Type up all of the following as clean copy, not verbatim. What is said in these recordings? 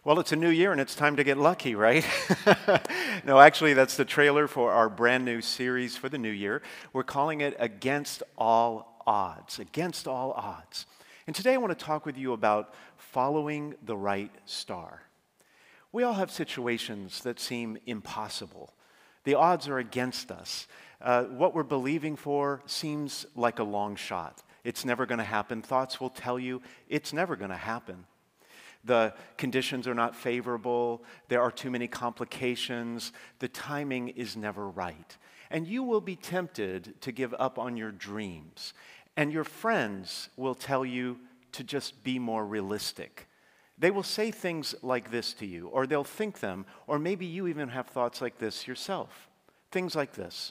Well, it's a new year and it's time to get lucky, right? No, actually, that's the trailer for our brand new series for the new year. We're calling it Against All Odds. Against All Odds. And today I want to talk with you about following the right star. We all have situations that seem impossible. The odds are against us. What we're believing for seems like a long shot. It's never going to happen. Thoughts will tell you it's never going to happen. The conditions are not favorable. There are too many complications. The timing is never right. And you will be tempted to give up on your dreams. And your friends will tell you to just be more realistic. They will say things like this to you, or they'll think them, or maybe you even have thoughts like this yourself. Things like this.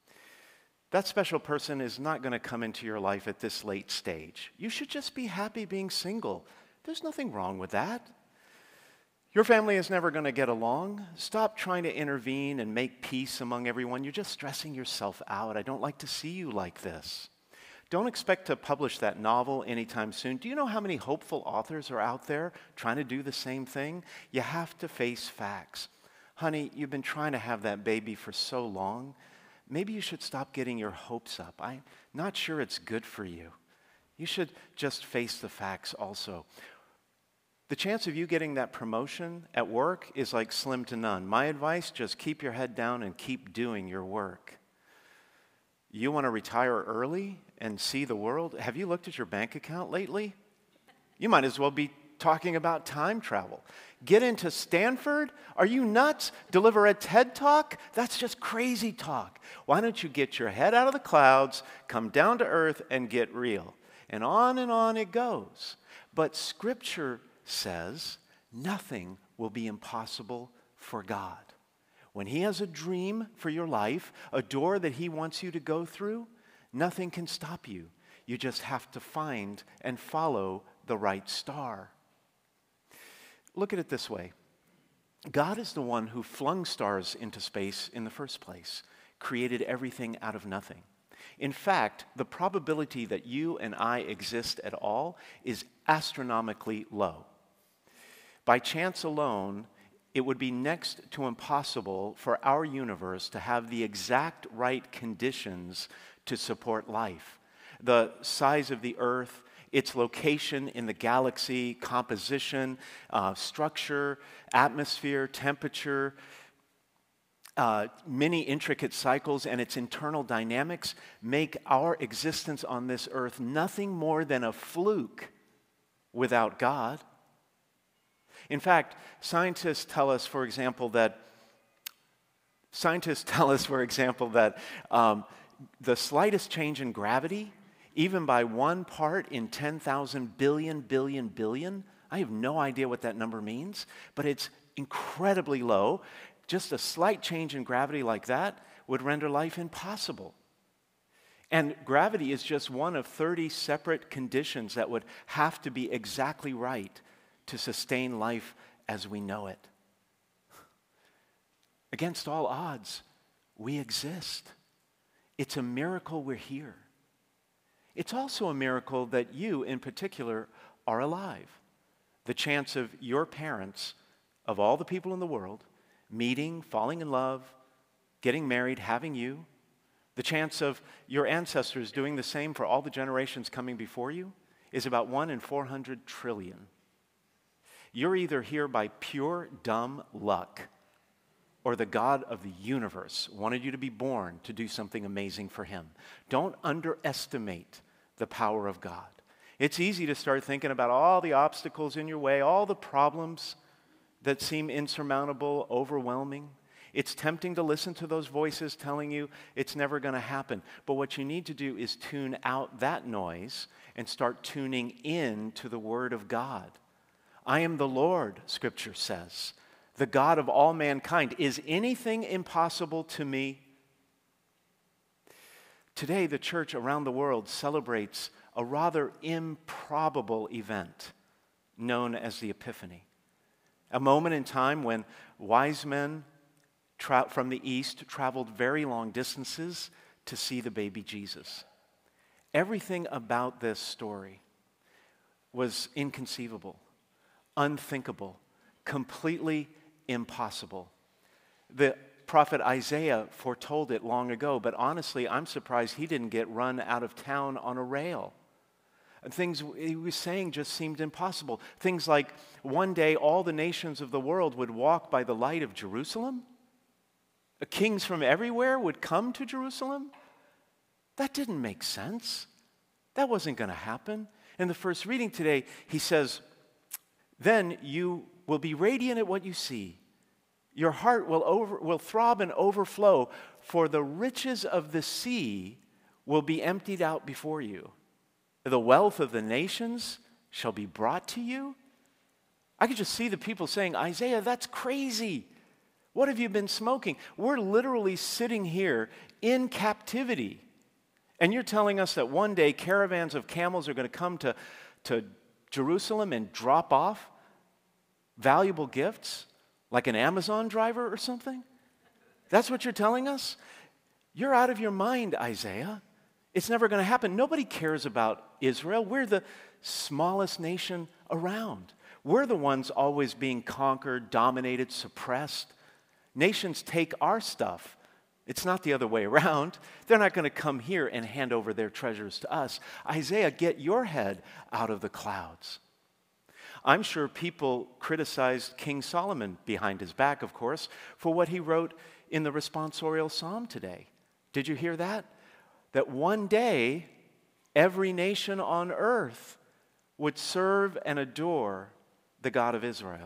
That special person is not going to come into your life at this late stage. You should just be happy being single. There's nothing wrong with that. Your family is never going to get along. Stop trying to intervene and make peace among everyone. You're just stressing yourself out. I don't like to see you like this. Don't expect to publish that novel anytime soon. Do you know how many hopeful authors are out there trying to do the same thing? You have to face facts. Honey, you've been trying to have that baby for so long. Maybe you should stop getting your hopes up. I'm not sure it's good for you. You should just face the facts also. The chance of you getting that promotion at work is like slim to none. My advice, just keep your head down and keep doing your work. You want to retire early and see the world? Have you looked at your bank account lately? You might as well be talking about time travel. Get into Stanford? Are you nuts? Deliver a TED Talk? That's just crazy talk. Why don't you get your head out of the clouds, come down to earth, and get real? And on it goes. But Scripture says nothing will be impossible for God. When He has a dream for your life, a door that He wants you to go through, nothing can stop you. You just have to find and follow the right star. Look at it this way. God is the one who flung stars into space in the first place, created everything out of nothing. In fact, the probability that you and I exist at all is astronomically low. By chance alone, it would be next to impossible for our universe to have the exact right conditions to support life. The size of the Earth, its location in the galaxy, composition, structure, atmosphere, temperature, many intricate cycles and its internal dynamics make our existence on this earth nothing more than a fluke without God. In fact, scientists tell us, for example, that the slightest change in gravity, even by 1 part in 10,000 billion, I have no idea what that number means, but it's incredibly low. Just a slight change in gravity like that would render life impossible. And gravity is just one of 30 separate conditions that would have to be exactly right to sustain life as we know it. Against all odds, we exist. It's a miracle we're here. It's also a miracle that you, in particular, are alive. The chance of your parents, of all the people in the world, meeting, falling in love, getting married, having you, the chance of your ancestors doing the same for all the generations coming before you is about 1 in 400 trillion. You're either here by pure dumb luck or the God of the universe wanted you to be born to do something amazing for Him. Don't underestimate the power of God. It's easy to start thinking about all the obstacles in your way, all the problems that seem insurmountable, overwhelming. It's tempting to listen to those voices telling you it's never going to happen. But what you need to do is tune out that noise and start tuning in to the Word of God. I am the Lord, Scripture says, the God of all mankind. Is anything impossible to me? Today, the church around the world celebrates a rather improbable event known as the Epiphany. A moment in time when wise men from the East traveled very long distances to see the baby Jesus. Everything about this story was inconceivable, unthinkable, completely impossible. The prophet Isaiah foretold it long ago, but honestly, I'm surprised he didn't get run out of town on a rail. Things he was saying just seemed impossible. Things like one day all the nations of the world would walk by the light of Jerusalem. Kings from everywhere would come to Jerusalem. That didn't make sense. That wasn't going to happen. In the first reading today, he says, "Then you will be radiant at what you see. Your heart will throb and overflow, for the riches of the sea will be emptied out before you. The wealth of the nations shall be brought to you." I could just see the people saying, "Isaiah, that's crazy. What have you been smoking? We're literally sitting here in captivity. And you're telling us that one day caravans of camels are going to come to Jerusalem and drop off valuable gifts like an Amazon driver or something? That's what you're telling us? You're out of your mind, Isaiah. It's never going to happen. Nobody cares about Israel. We're the smallest nation around. We're the ones always being conquered, dominated, suppressed. Nations take our stuff. It's not the other way around. They're not going to come here and hand over their treasures to us. Isaiah, get your head out of the clouds." I'm sure people criticized King Solomon behind his back, of course, for what he wrote in the responsorial psalm today. Did you hear that? That one day, every nation on earth would serve and adore the God of Israel.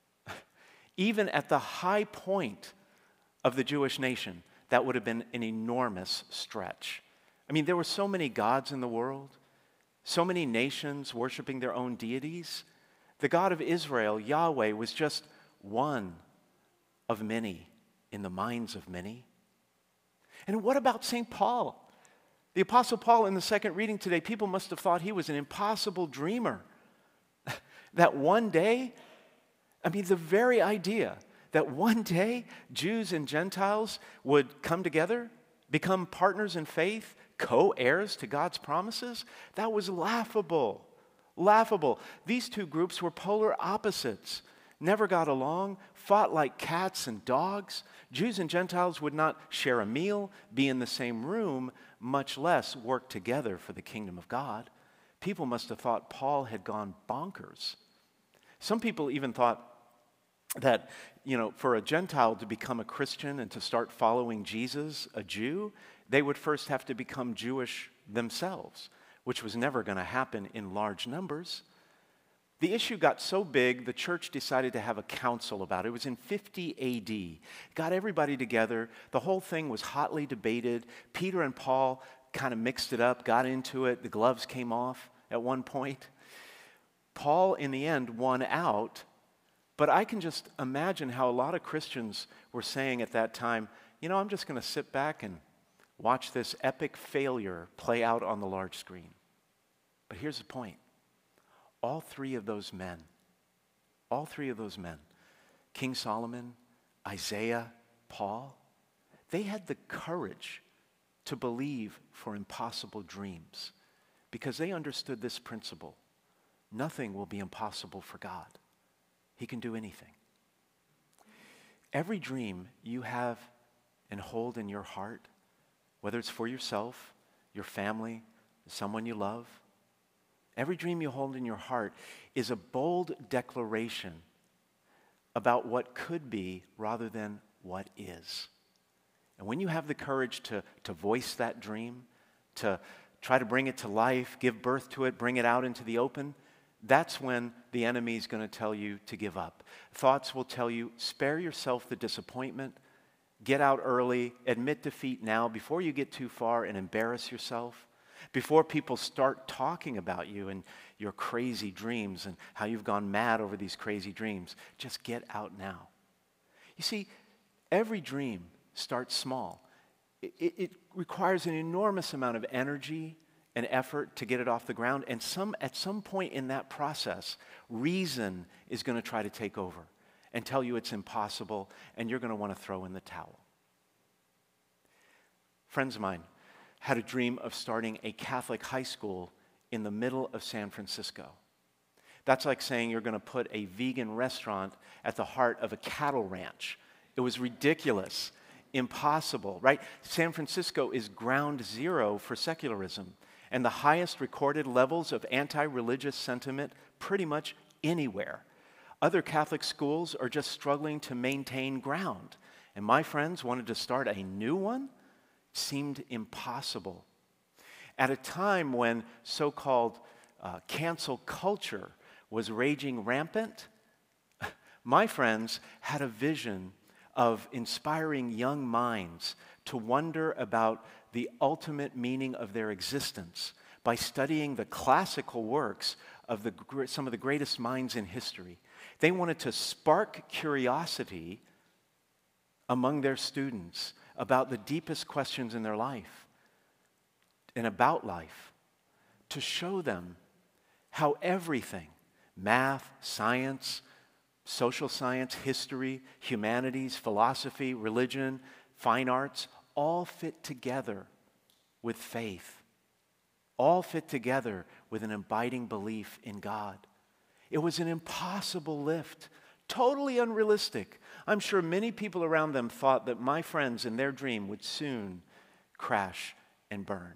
Even at the high point of the Jewish nation, that would have been an enormous stretch. I mean, there were so many gods in the world, so many nations worshiping their own deities. The God of Israel, Yahweh, was just one of many in the minds of many. And what about St. Paul? The Apostle Paul, in the second reading today, people must have thought he was an impossible dreamer. That one day, I mean, the very idea that one day Jews and Gentiles would come together, become partners in faith, co-heirs to God's promises, that was laughable. Laughable. These two groups were polar opposites, never got along, fought like cats and dogs. Jews and Gentiles would not share a meal, be in the same room, much less work together for the kingdom of God. People must have thought Paul had gone bonkers. Some people even thought that, for a Gentile to become a Christian and to start following Jesus, a Jew, they would first have to become Jewish themselves, which was never going to happen in large numbers. The issue got so big, the church decided to have a council about it. It was in 50 AD. Got everybody together. The whole thing was hotly debated. Peter and Paul kind of mixed it up, got into it. The gloves came off at one point. Paul, in the end, won out. But I can just imagine how a lot of Christians were saying at that time, I'm just going to sit back and watch this epic failure play out on the large screen. But here's the point. All three of those men, King Solomon, Isaiah, Paul, they had the courage to believe for impossible dreams because they understood this principle. Nothing will be impossible for God. He can do anything. Every dream you have and hold in your heart, whether it's for yourself, your family, someone you love, every dream you hold in your heart is a bold declaration about what could be rather than what is. And when you have the courage to voice that dream, to try to bring it to life, give birth to it, bring it out into the open, that's when the enemy is going to tell you to give up. Thoughts will tell you, spare yourself the disappointment, get out early, admit defeat now before you get too far and embarrass yourself, before people start talking about you and your crazy dreams and how you've gone mad over these crazy dreams. Just get out now. You see, every dream starts small. It requires an enormous amount of energy and effort to get it off the ground. And at some point in that process, reason is going to try to take over and tell you it's impossible, and you're going to want to throw in the towel. Friends of mine had a dream of starting a Catholic high school in the middle of San Francisco. That's like saying you're going to put a vegan restaurant at the heart of a cattle ranch. It was ridiculous, impossible, right? San Francisco is ground zero for secularism and the highest recorded levels of anti-religious sentiment pretty much anywhere. Other Catholic schools are just struggling to maintain ground. And my friends wanted to start a new one? It seemed impossible. At a time when so-called cancel culture was raging rampant, my friends had a vision of inspiring young minds to wonder about the ultimate meaning of their existence by studying the classical works of some of the greatest minds in history. They wanted to spark curiosity among their students about the deepest questions in their life and about life, to show them how everything, math, science, social science, history, humanities, philosophy, religion, fine arts, all fit together with faith, all fit together with an abiding belief in God. It was an impossible lift, totally unrealistic. I'm sure many people around them thought that my friends in their dream would soon crash and burn.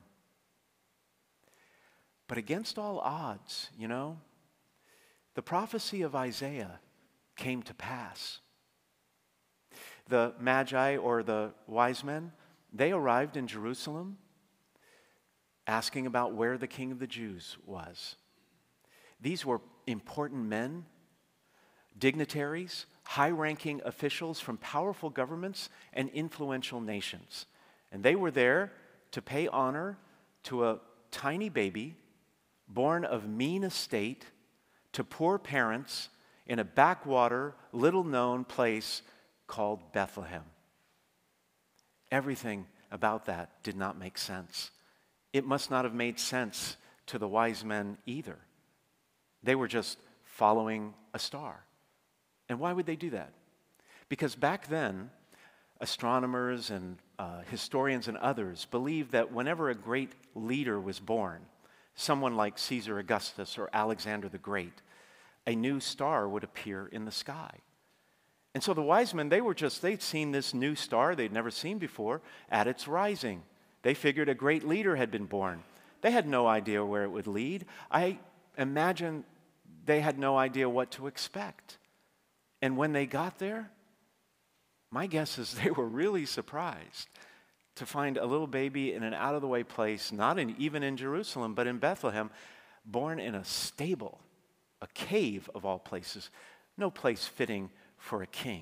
But against all odds, the prophecy of Isaiah came to pass. The Magi, or the wise men, they arrived in Jerusalem asking about where the King of the Jews was. These were important men, dignitaries, high-ranking officials from powerful governments and influential nations. And they were there to pay honor to a tiny baby born of mean estate to poor parents in a backwater, little-known place called Bethlehem. Everything about that did not make sense. It must not have made sense to the wise men either. They were just following a star. And why would they do that? Because back then, astronomers and historians and others believed that whenever a great leader was born, someone like Caesar Augustus or Alexander the Great, a new star would appear in the sky. And so the wise men, they'd seen this new star they'd never seen before at its rising. They figured a great leader had been born. They had no idea where it would lead. I imagine they had no idea what to expect. And when they got there, my guess is they were really surprised to find a little baby in an out-of-the-way place, even in Jerusalem, but in Bethlehem, born in a stable, a cave of all places, no place fitting for a king.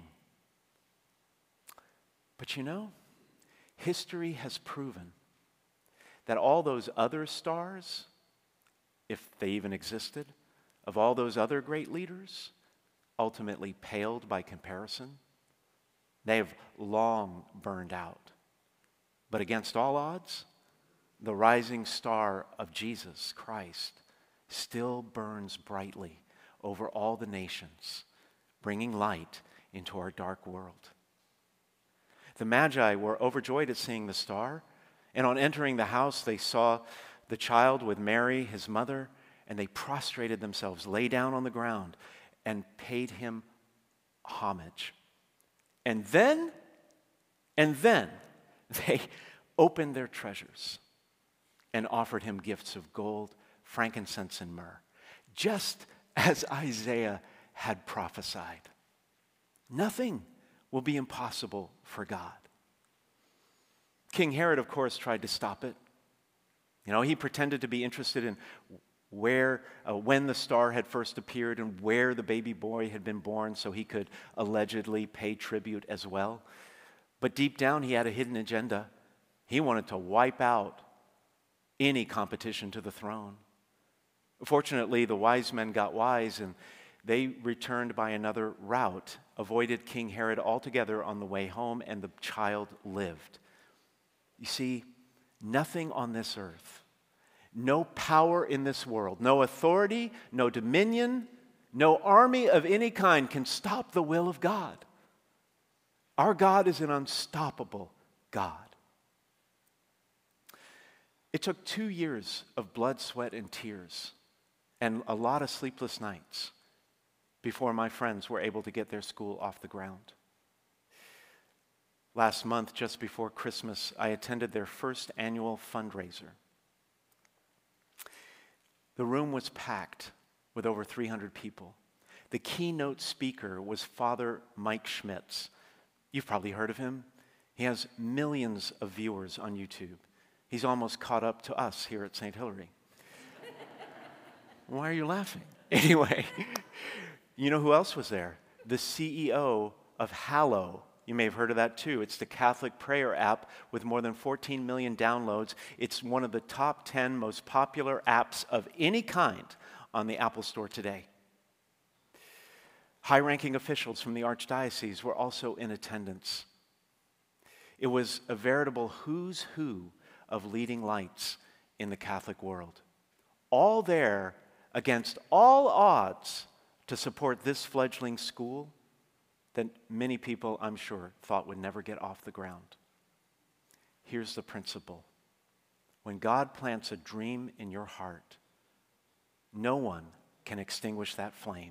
But history has proven that all those other stars, if they even existed, of all those other great leaders, ultimately paled by comparison. They have long burned out. But against all odds, the rising star of Jesus Christ still burns brightly over all the nations, bringing light into our dark world. The Magi were overjoyed at seeing the star, and on entering the house, they saw the child with Mary, his mother, and they prostrated themselves, lay down on the ground, and paid him homage. And then they opened their treasures and offered him gifts of gold, frankincense, and myrrh, just as Isaiah had prophesied. Nothing will be impossible for God. King Herod, of course, tried to stop it. He pretended to be interested in when the star had first appeared and where the baby boy had been born so he could allegedly pay tribute as well. But deep down, he had a hidden agenda. He wanted to wipe out any competition to the throne. Fortunately, the wise men got wise and they returned by another route, avoided King Herod altogether on the way home, and the child lived. You see, nothing on this earth, no power in this world, no authority, no dominion, no army of any kind can stop the will of God. Our God is an unstoppable God. It took 2 years of blood, sweat, and tears and a lot of sleepless nights before my friends were able to get their school off the ground. Last month, just before Christmas, I attended their first annual fundraiser. The room was packed with over 300 people. The keynote speaker was Father Mike Schmitz. You've probably heard of him. He has millions of viewers on YouTube. He's almost caught up to us here at St. Hilary. Why are you laughing? Anyway, you know who else was there? The CEO of Hallow. You may have heard of that too. It's the Catholic prayer app with more than 14 million downloads. It's one of the top 10 most popular apps of any kind on the Apple Store today. High-ranking officials from the Archdiocese were also in attendance. It was a veritable who's who of leading lights in the Catholic world. All there against all odds to support this fledgling school that many people, I'm sure, thought would never get off the ground. Here's the principle. When God plants a dream in your heart, no one can extinguish that flame.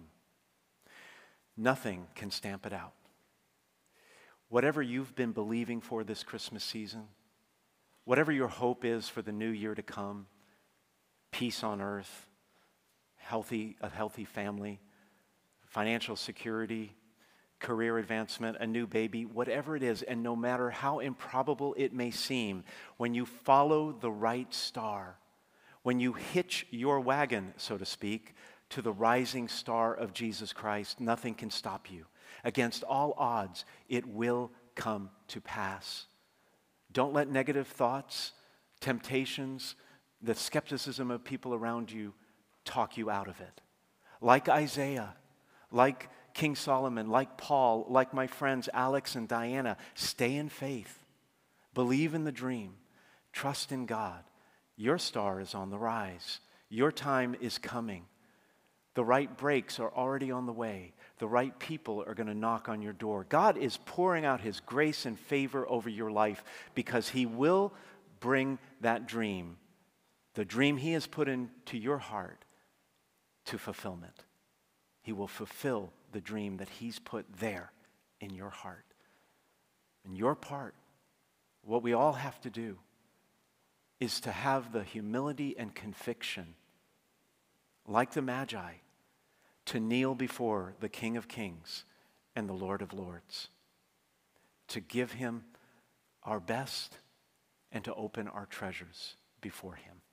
Nothing can stamp it out. Whatever you've been believing for this Christmas season, whatever your hope is for the new year to come, peace on earth, a healthy family, financial security, career advancement, a new baby, whatever it is, and no matter how improbable it may seem, when you follow the right star, when you hitch your wagon, so to speak, to the rising star of Jesus Christ, nothing can stop you. Against all odds, it will come to pass. Don't let negative thoughts, temptations, the skepticism of people around you talk you out of it. Like Isaiah, like King Solomon, like Paul, like my friends Alex and Diana, stay in faith. Believe in the dream. Trust in God. Your star is on the rise. Your time is coming. The right breaks are already on the way. The right people are going to knock on your door. God is pouring out His grace and favor over your life because He will bring that dream, the dream He has put into your heart, to fulfillment. He will fulfill the dream that He's put there in your heart. And your part, what we all have to do, is to have the humility and conviction, like the Magi, to kneel before the King of Kings and the Lord of Lords, to give Him our best and to open our treasures before Him.